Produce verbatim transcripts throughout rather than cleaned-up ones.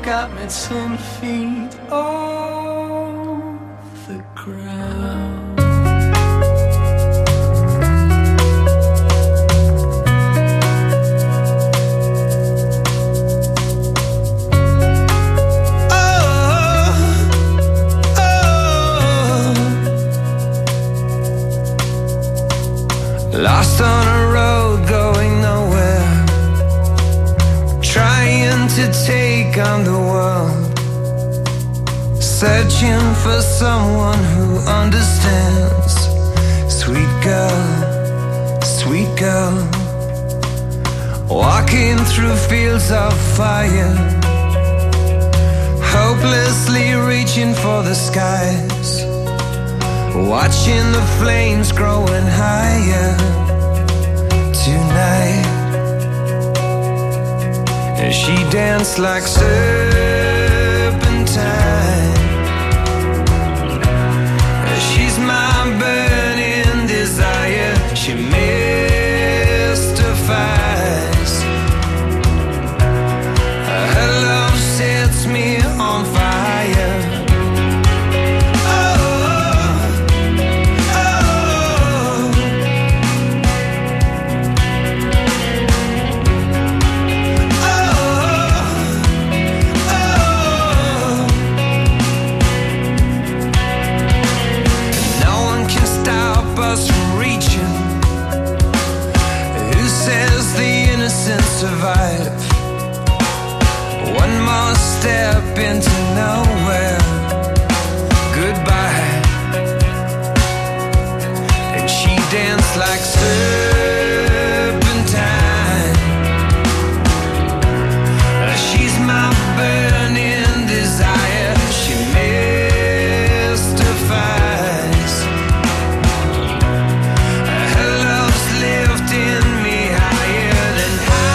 got me ten feet off the ground. Oh, oh. Lost on a road going nowhere, trying to take on the world, searching for someone who understands. Sweet girl, sweet girl, walking through fields of fire, hopelessly reaching for the skies, watching the flames growing higher. Tonight and she danced like serpentine. She's my burning desire. She mystifies. Her love sets me on fire. Survive one more step into nowhere. Goodbye. And she danced like serpentine. She's my burning desire. She mystifies. Her love's lifting me higher than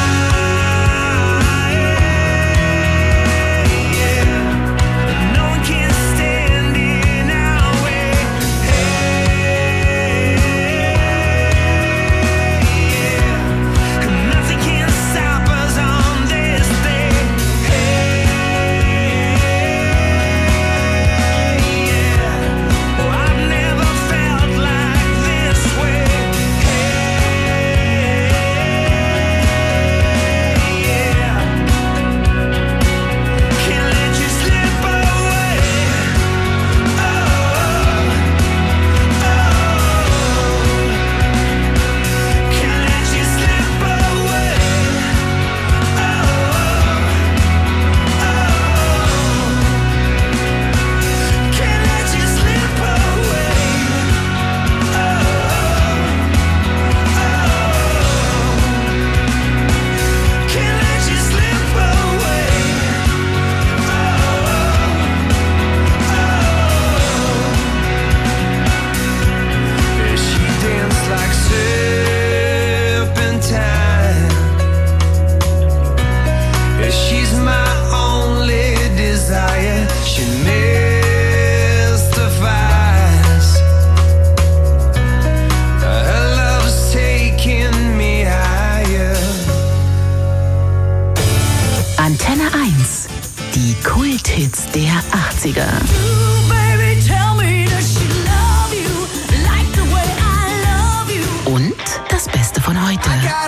und das Beste von heute.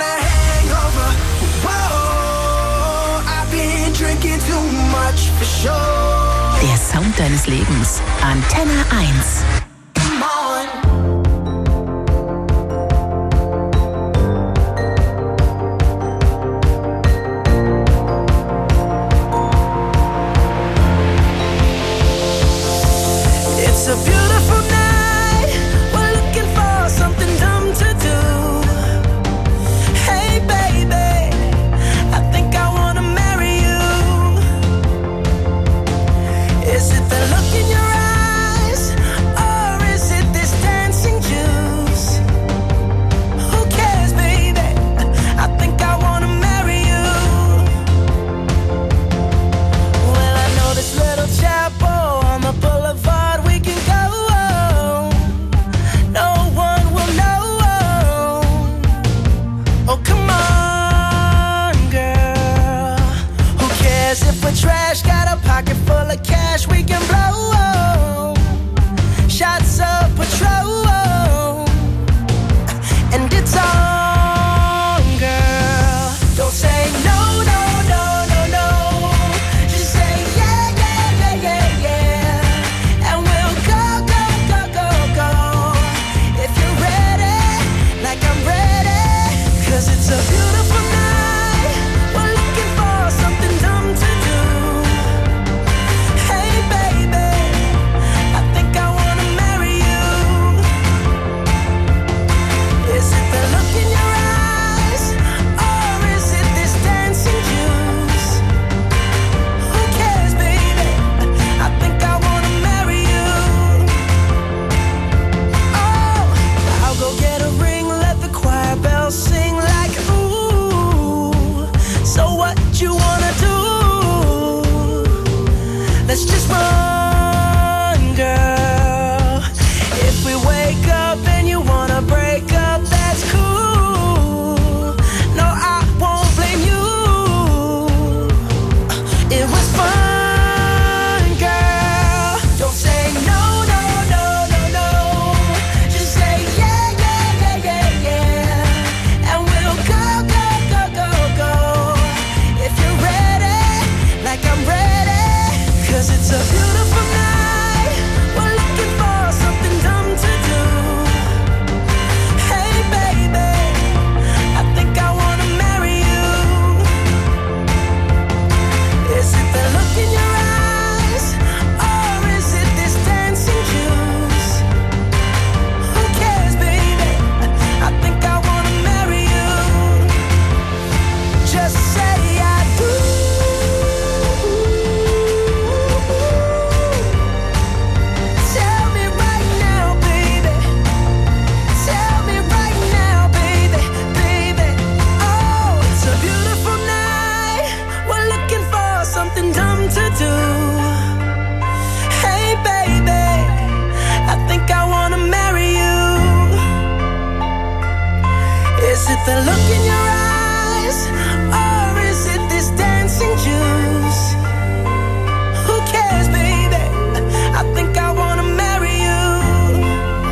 Der Sound deines Lebens. Antenne eins. It's a beautiful night. We're looking for something dumb to do. Hey baby, I think I wanna marry you. Is it the look in your eyes? Oh, got a pocket full of cash we can blow. Shots of Patrol, and it's on, girl. Don't say no, no, no, no, no. Just say yeah, yeah, yeah, yeah, yeah. And we'll go, go, go, go, go. If you're ready, like I'm ready. Cause it's a beautiful night. We're looking for something dumb to do. Hey baby, I think I wanna marry you. Is it the look in your eyes, or is it this dancing juice? Who cares, baby? I think I wanna marry you. Oh, I'll go get a ring, let the choir bells sing like ooh. So what you wanna do? Let's just run, girl. If we wake up and you wanna break up, that's cool. No, I won't blame you. It was fun, girl. Don't say no, no, no, no, no. Just say yeah, yeah, yeah, yeah, yeah. And we'll go, go, go, go, go. If you're ready, like I'm ready. Cause it's a beautiful night. We're looking for something dumb to do. Hey baby, I think I wanna marry you. Is it the look in your eyes, or is it this dancing juice? Who cares, baby? I think I wanna marry you. Just say I do. Tell me right now, baby. Tell me right now, baby, baby. Oh, it's a beautiful night. We're looking for something dumb to do. Hey, baby, I think I wanna marry you. Is it the look in your eyes, or is it this dancing juice? Who cares, baby? I think I wanna marry you.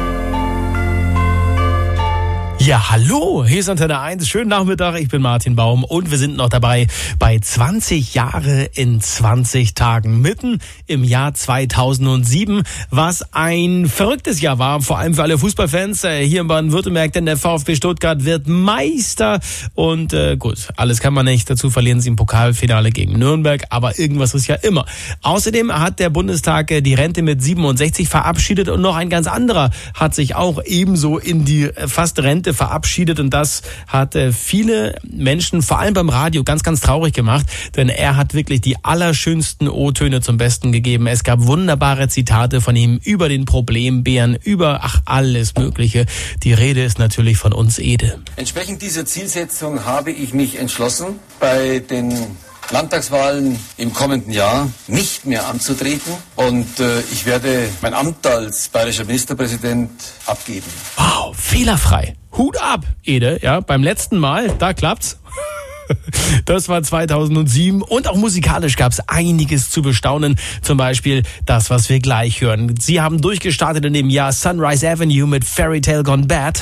Ja, hallo, hier ist Antenne eins. Schönen Nachmittag, ich bin Martin Baum und wir sind noch dabei bei zwanzig Jahre in zwanzig Tagen. Mitten im Jahr zweitausendsieben, was ein verrücktes Jahr war, vor allem für alle Fußballfans äh, hier in Baden-Württemberg, denn der VfB Stuttgart wird Meister und äh, gut, alles kann man nicht, dazu verlieren sie im Pokalfinale gegen Nürnberg, aber irgendwas ist ja immer. Außerdem hat der Bundestag äh, die Rente mit siebenundsechzig verabschiedet und noch ein ganz anderer hat sich auch ebenso in die äh, fast Rente verabschiedet und das hat äh, viele Menschen, vor allem beim Radio, ganz, ganz traurig gemacht, denn er hat wirklich die allerschönsten O-Töne zum Besten gegeben. Es gab wunderbare Zitate von ihm über den Problembären, über, ach, alles Mögliche. Die Rede ist natürlich von uns Ede. Entsprechend dieser Zielsetzung habe ich mich entschlossen, bei den Landtagswahlen im kommenden Jahr nicht mehr anzutreten und äh, ich werde mein Amt als bayerischer Ministerpräsident abgeben. Wow, fehlerfrei. Hut ab, Ede, ja, beim letzten Mal, da klappt's. Das war zweitausendsieben und auch musikalisch gab es einiges zu bestaunen. Zum Beispiel das, was wir gleich hören. Sie haben durchgestartet in dem Jahr Sunrise Avenue mit Fairy Tale Gone Bad.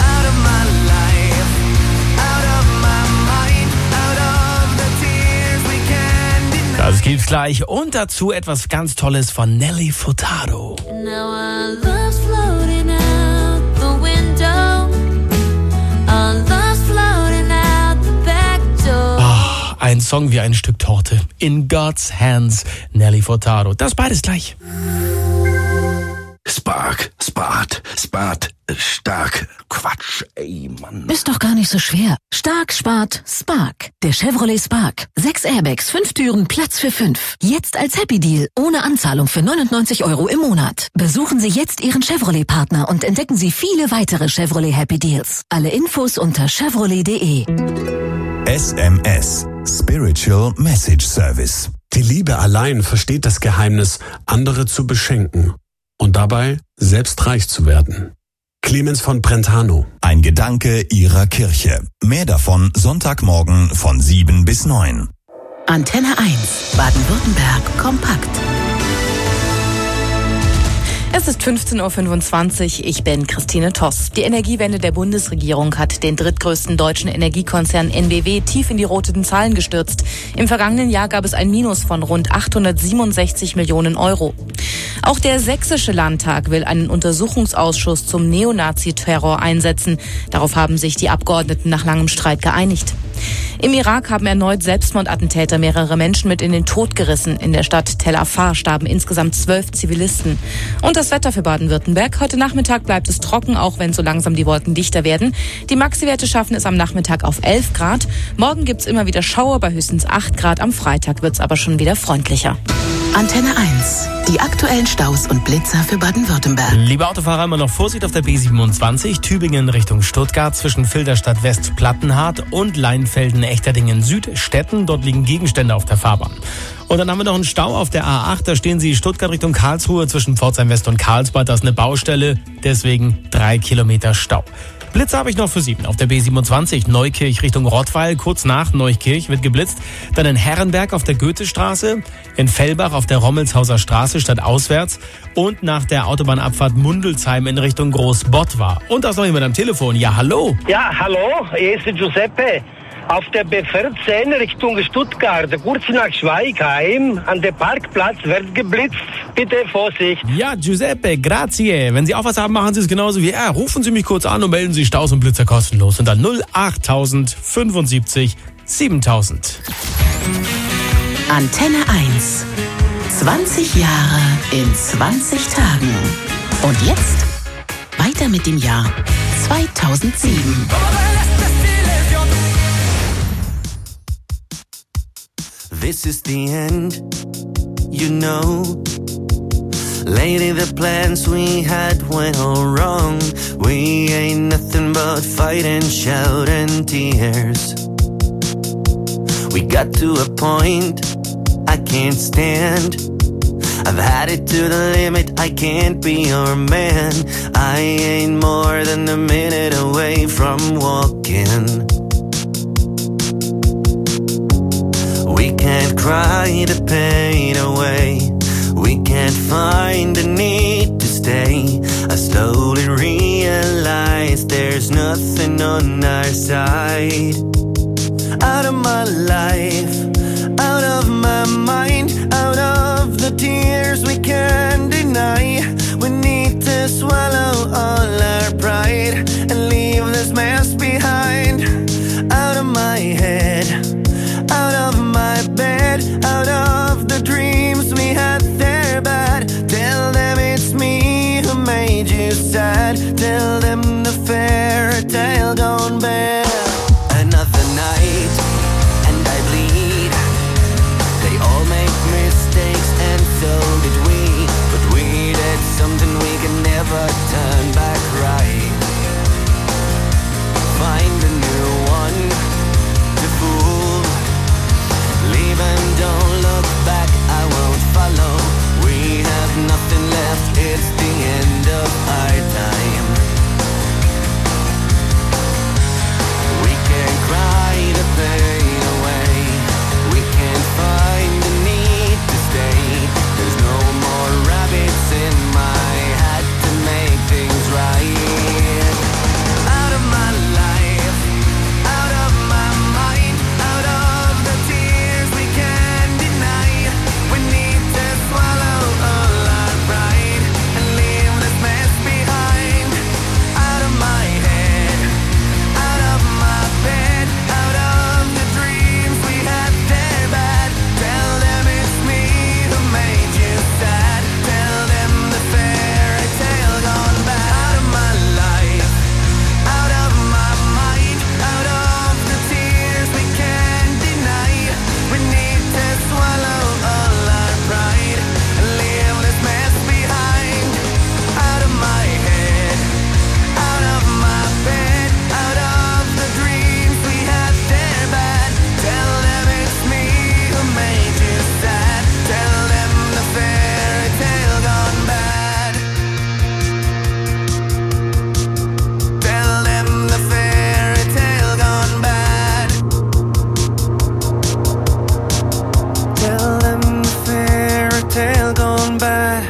Das gibt's gleich und dazu etwas ganz Tolles von Nelly Furtado. Ein Song wie ein Stück Torte. In God's Hands, Nelly Furtado. Das beides gleich. Spark, Spart, Spart, stark. Quatsch, ey, Mann. Ist doch gar nicht so schwer. Stark, Spart, Spark. Der Chevrolet Spark. Sechs Airbags, fünf Türen, Platz für fünf. Jetzt als Happy Deal, ohne Anzahlung für neunundneunzig Euro im Monat. Besuchen Sie jetzt Ihren Chevrolet-Partner und entdecken Sie viele weitere Chevrolet Happy Deals. Alle Infos unter chevrolet punkt de. S M S, Spiritual Message Service. Die Liebe allein versteht das Geheimnis, andere zu beschenken und dabei selbst reich zu werden. Clemens von Brentano. Ein Gedanke Ihrer Kirche. Mehr davon Sonntagmorgen von sieben bis neun. Antenne eins, Baden-Württemberg kompakt. Es ist fünfzehn Uhr fünfundzwanzig, ich bin Christine Toss. Die Energiewende der Bundesregierung hat den drittgrößten deutschen Energiekonzern N B W tief in die roten Zahlen gestürzt. Im vergangenen Jahr gab es ein Minus von rund achthundertsiebenundsechzig Millionen Euro. Auch der Sächsische Landtag will einen Untersuchungsausschuss zum Neonazi-Terror einsetzen. Darauf haben sich die Abgeordneten nach langem Streit geeinigt. Im Irak haben erneut Selbstmordattentäter mehrere Menschen mit in den Tod gerissen. In der Stadt Tel Afar starben insgesamt zwölf Zivilisten. Und das Wetter für Baden-Württemberg. Heute Nachmittag bleibt es trocken, auch wenn so langsam die Wolken dichter werden. Die Maxi-Werte schaffen es am Nachmittag auf elf Grad. Morgen gibt's immer wieder Schauer bei höchstens acht Grad. Am Freitag wird's aber schon wieder freundlicher. Antenne eins, die aktuellen Staus und Blitzer für Baden-Württemberg. Liebe Autofahrer, immer noch Vorsicht auf der B siebenundzwanzig, Tübingen Richtung Stuttgart zwischen Filderstadt West Plattenhardt und Leinfelden-Echterdingen Süd, Stetten. Dort liegen Gegenstände auf der Fahrbahn. Und dann haben wir noch einen Stau auf der A acht, da stehen Sie Stuttgart Richtung Karlsruhe zwischen Pforzheim West und Karlsbad. Das ist eine Baustelle, deswegen drei Kilometer Stau. Blitze habe ich noch für Sie. Auf der B siebenundzwanzig Neukirch Richtung Rottweil, kurz nach Neukirch wird geblitzt. Dann in Herrenberg auf der Goethestraße, in Fellbach auf der Rommelshauser Straße stadtauswärts und nach der Autobahnabfahrt Mundelsheim in Richtung Großbottwar. Und da ist noch jemand am Telefon. Ja, hallo. Ja, hallo, hier ist Giuseppe. Auf der B vierzehn Richtung Stuttgart, kurz nach Schweigheim, an der Parkplatz wird geblitzt. Bitte Vorsicht. Ja, Giuseppe, grazie. Wenn Sie auch was haben, machen Sie es genauso wie er. Rufen Sie mich kurz an und melden Sie Staus und Blitzer kostenlos. Und dann null achttausend fünfundsiebzig siebentausend. Antenne eins, zwanzig Jahre in zwanzig Tagen. Und jetzt weiter mit dem Jahr zweitausendsieben. This is the end, you know. Lately the plans we had went all wrong. We ain't nothing but fight and shout and tears. We got to a point I can't stand. I've had it to the limit, I can't be your man. I ain't more than a minute away from walking. We can't cry the pain away. We can't find the need to stay. I slowly realize there's nothing on our side. Out of my life, out of my mind, out of the tears we can't deny. We need to swallow all our pride and leave this mess behind. Out of my head, out of my bed, out of the dreams we had there bad. Tell them it's me who made you sad. Tell them the fairy tale gone bad. Another night and I bleed. They all make mistakes and so summer gone by.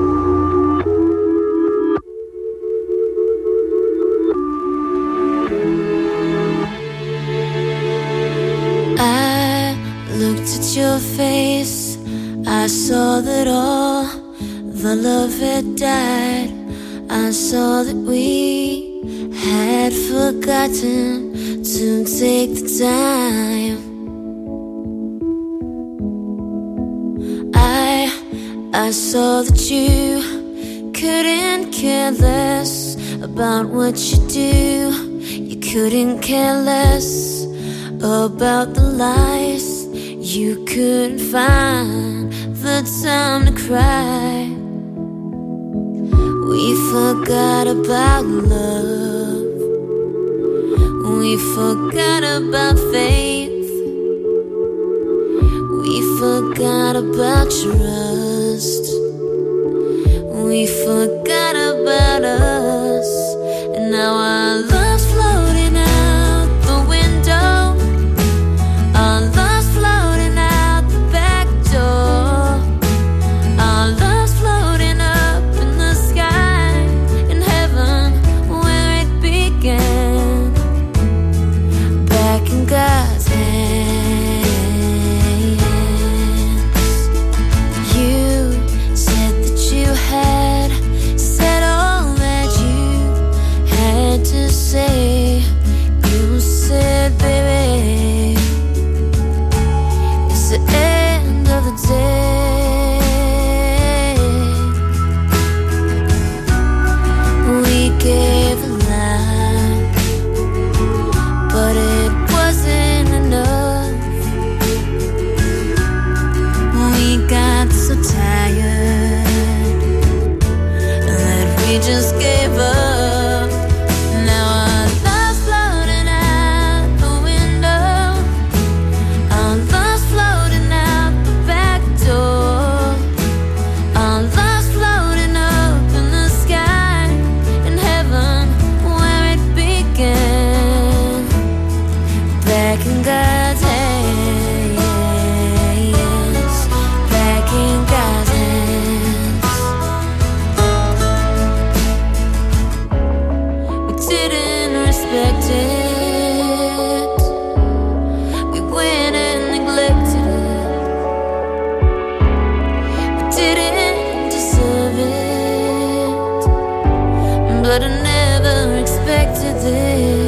I looked at your face, I saw that all the love had died. I saw that we had forgotten to take the time. I, I saw that you couldn't care less about what you do. You couldn't care less about the lies. You couldn't find the time to cry. We forgot about love. We forgot about faith. We forgot about trust. We forgot about us. And now our love's floating out the window. Our love's floating out the back door. Our love's floating up in the sky, in heaven where it began. Back in God's hands. You said that you had said all that you had to say. You said, baby, it's the end of the day. We gave a lie, but it wasn't enough. We got so tired that we just gave up. Now our love's floating out the window. Our love's floating out the back door. Our love's floating up in the sky, in heaven where it began. Back in God's hands. Back in God's hands. We didn't respect it. We went and neglected it. We didn't deserve it, but I never expected this.